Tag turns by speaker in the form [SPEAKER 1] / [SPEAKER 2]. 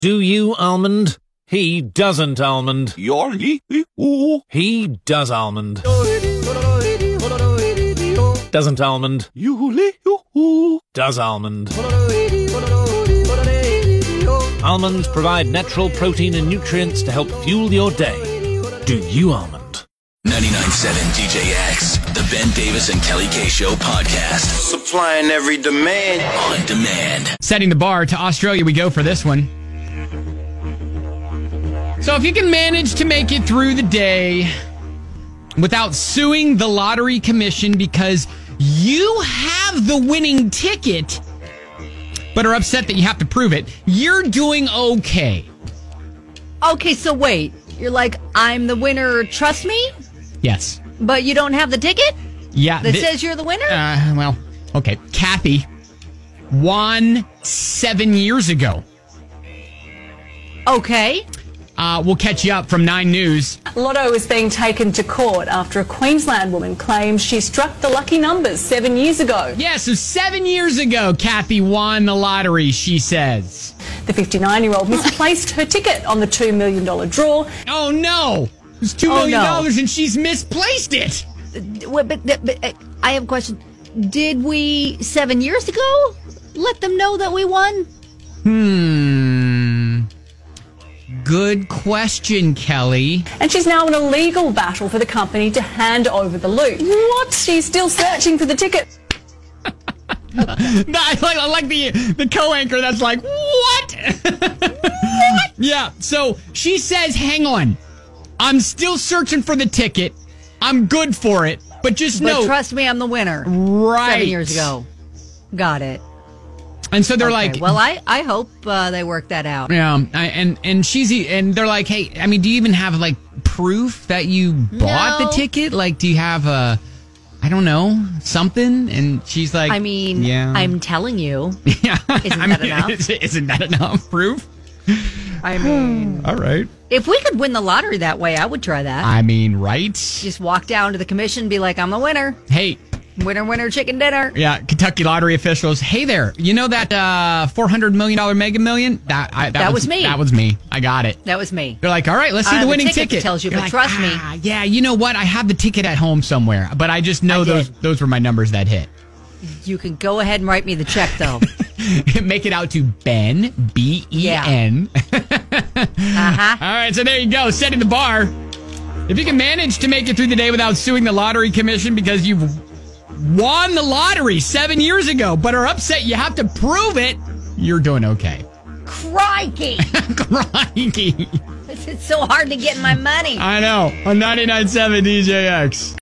[SPEAKER 1] Do you, Almond? He doesn't, Almond. He does, Almond. Doesn't, Almond. Does, Almond. Almonds provide natural protein and nutrients to help fuel your day. Do you, Almond?
[SPEAKER 2] 99.7 DJX, the Ben Davis and Kelly K Show podcast.
[SPEAKER 3] Supplying every demand.
[SPEAKER 2] On demand.
[SPEAKER 4] Setting the bar to Australia we go for this one. So if you can manage to make it through the day without suing the lottery commission because you have the winning ticket but are upset that you have to prove it, you're doing okay.
[SPEAKER 5] Okay, so wait. You're like, I'm the winner, trust me?
[SPEAKER 4] Yes.
[SPEAKER 5] But you don't have the ticket?
[SPEAKER 4] Yeah.
[SPEAKER 5] That says you're the winner?
[SPEAKER 4] Well, okay. Kathy won 7 years ago.
[SPEAKER 5] Okay.
[SPEAKER 4] We'll catch you up from 9 News.
[SPEAKER 6] Lotto is being taken to court after a Queensland woman claims she struck the lucky numbers 7 years ago.
[SPEAKER 4] Yeah, so 7 years ago, Kathy won the lottery, she says.
[SPEAKER 6] The 59-year-old misplaced her ticket on the $2 million draw.
[SPEAKER 4] Oh, no. It was $2 million and she's misplaced it.
[SPEAKER 5] But I have a question. Did we, 7 years ago, let them know that we won?
[SPEAKER 4] Good question, Kelly.
[SPEAKER 6] And she's now in a legal battle for the company to hand over the loot. What? She's still searching for the ticket.
[SPEAKER 4] I like the co-anchor that's like, what? What? Yeah, so she says, hang on. I'm still searching for the ticket. I'm good for it. But know.
[SPEAKER 5] Trust me, I'm the winner.
[SPEAKER 4] Right.
[SPEAKER 5] 7 years ago. Got it.
[SPEAKER 4] And so they're like,
[SPEAKER 5] well, I hope they work that out.
[SPEAKER 4] Yeah, and they're like, hey, I mean, do you even have like proof that you bought the ticket? Like, do you have I don't know, something? And she's like,
[SPEAKER 5] I mean,
[SPEAKER 4] yeah.
[SPEAKER 5] I'm telling you.
[SPEAKER 4] Yeah.
[SPEAKER 5] Isn't that enough?
[SPEAKER 4] Isn't that enough proof?
[SPEAKER 5] I mean,
[SPEAKER 4] all right.
[SPEAKER 5] If we could win the lottery that way, I would try that.
[SPEAKER 4] I mean, right?
[SPEAKER 5] Just walk down to the commission and be like, I'm the winner.
[SPEAKER 4] Hey.
[SPEAKER 5] Winner, winner, chicken dinner.
[SPEAKER 4] Yeah, Kentucky lottery officials. Hey there, you know that $400 million Mega Million? That was me. That was me. I got it.
[SPEAKER 5] That was me.
[SPEAKER 4] They're like, all right, let's see the winning ticket.
[SPEAKER 5] Tells you,
[SPEAKER 4] You're
[SPEAKER 5] but
[SPEAKER 4] like,
[SPEAKER 5] trust me.
[SPEAKER 4] Yeah, you know what? I have the ticket at home somewhere, but I just know those were my numbers that hit.
[SPEAKER 5] You can go ahead and write me the check, though.
[SPEAKER 4] Make it out to Ben, B-E-N.
[SPEAKER 5] Uh-huh.
[SPEAKER 4] All right, so there you go, setting the bar. If you can manage to make it through the day without suing the lottery commission because you've won the lottery 7 years ago, but are upset you have to prove it, you're doing okay.
[SPEAKER 5] Crikey!
[SPEAKER 4] Crikey!
[SPEAKER 5] It's so hard to get my money.
[SPEAKER 4] I know. On 99.7 DJX.